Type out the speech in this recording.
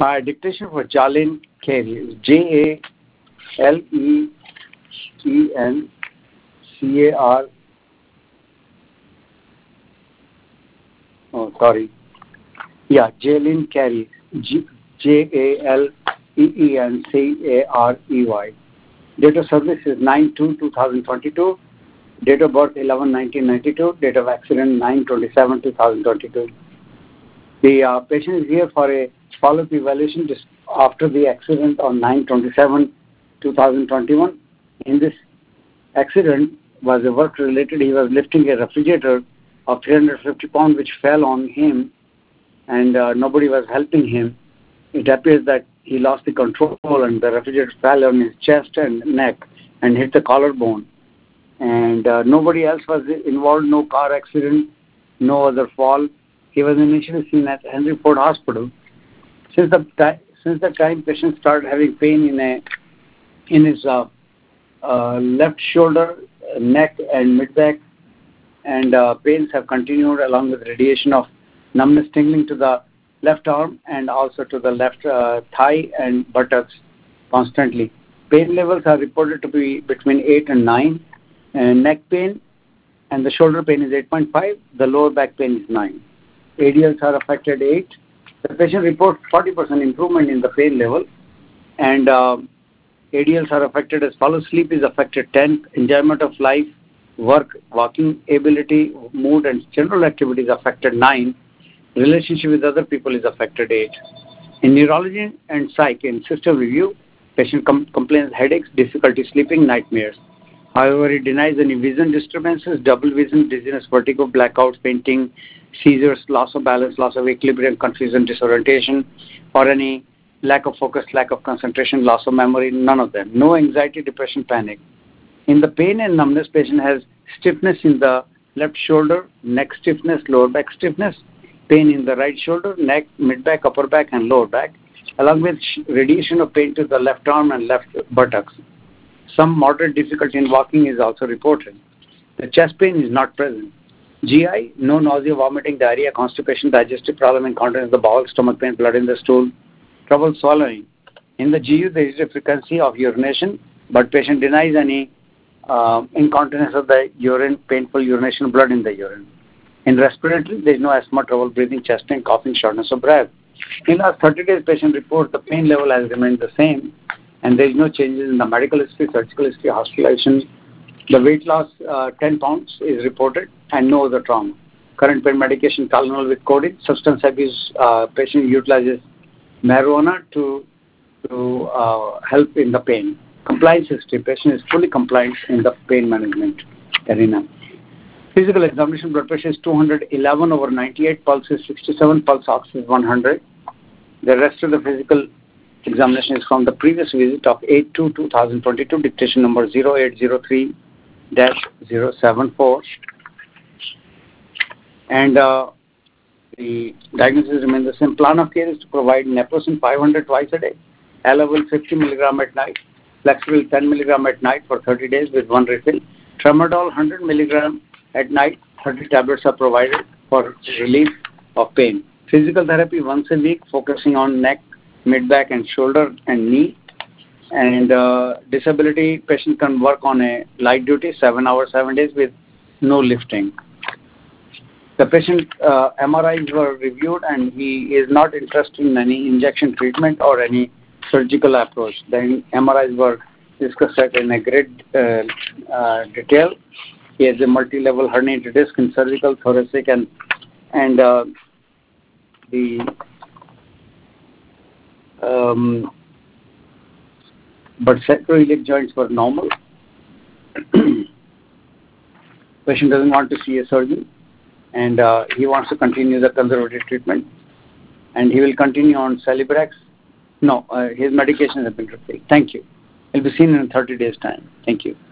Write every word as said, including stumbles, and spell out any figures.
My dictation for Jalen Carey is J A L E E N C A R. Oh, sorry. Yeah, Jalen Carey. J A L E E N C A R E Y. Date of service is nine two two thousand twenty-two. Date of birth eleven nineteen ninety-two. Date of accident nine twenty-seven two thousand twenty-two. The uh, patient is here for a follow-up evaluation just after the accident on nine twenty-seven two thousand twenty-one. In this accident was a work-related. He was lifting a refrigerator of three hundred fifty pounds which fell on him, and uh, nobody was helping him. It appears that he lost the control and the refrigerator fell on his chest and neck and hit the collarbone. And uh, nobody else was involved, no car accident, no other fall. He was initially seen at Henry Ford Hospital. Since the time, since the time patient started having pain in a in his uh, uh, left shoulder, neck, and mid-back, and uh, pains have continued along with radiation of numbness, tingling to the left arm and also to the left uh, thigh and buttocks constantly. Pain levels are reported to be between eight and nine, and neck pain and the shoulder pain is eight point five, the lower back pain is nine. A D Ls are affected eight. The patient reports forty percent improvement in the pain level, and uh, A D Ls are affected as follows. Sleep is affected ten, enjoyment of life, work, walking ability, mood and general activities affected nine, relationship with other people is affected eight. In neurology and psych, in system review, patient com- complains headaches, difficulty sleeping, nightmares. However, he denies any vision disturbances, double vision, dizziness, vertigo, blackouts, fainting, seizures, loss of balance, loss of equilibrium, confusion, disorientation, or any lack of focus, lack of concentration, loss of memory, none of them. No anxiety, depression, panic. In the pain and numbness, patient has stiffness in the left shoulder, neck stiffness, lower back stiffness, pain in the right shoulder, neck, mid-back, upper back, and lower back, along with radiation of pain to the left arm and left buttocks. Some moderate difficulty in walking is also reported. The chest pain is not present. G I, no nausea, vomiting, diarrhea, constipation, digestive problem, incontinence of the bowel, stomach pain, blood in the stool, trouble swallowing. In the G U, there is a frequency of urination, but patient denies any uh, incontinence of the urine, painful urination, blood in the urine. In respiratory, there is no asthma, trouble breathing, chest pain, coughing, shortness of breath. In last thirty days, patient report the pain level has remained the same, and there is no changes in the medical history, surgical history, hospitalization. The weight loss, uh, ten pounds, is reported, and no other trauma. Current pain medication, Tylenol with codeine. Substance abuse, uh, patient utilizes marijuana to, to uh, help in the pain. Compliance history, patient is fully compliant in the pain management arena. Physical examination, blood pressure is two hundred eleven over ninety-eight, pulse is sixty-seven, pulse ox is one hundred. The rest of the physical examination is from the previous visit of eight two two thousand twenty-two, dictation number zero eight zero three dash zero seven four. And uh, the diagnosis remains the same. Plan of care is to provide naproxen five hundred twice a day, Elavil fifty milligram at night, Flexibil ten milligram at night for thirty days with one refill, Tramadol one hundred milligram at night, thirty tablets are provided for relief of pain. Physical therapy once a week, focusing on neck, mid-back and shoulder and knee. And uh, disability, patient can work on a light duty, seven hours, seven days with no lifting. The patient uh, M R Is were reviewed, and he is not interested in any injection treatment or any surgical approach. The M R Is were discussed in a great uh, uh, detail. He has a multi-level herniated disc in cervical, thoracic, and and uh, the um, but sacroiliac joints were normal. Patient doesn't want to see a surgeon, and uh, he wants to continue the conservative treatment, and he will continue on Celebrex. No, uh, his medication has been refilled. Thank you. He'll be seen in thirty days' time. Thank you.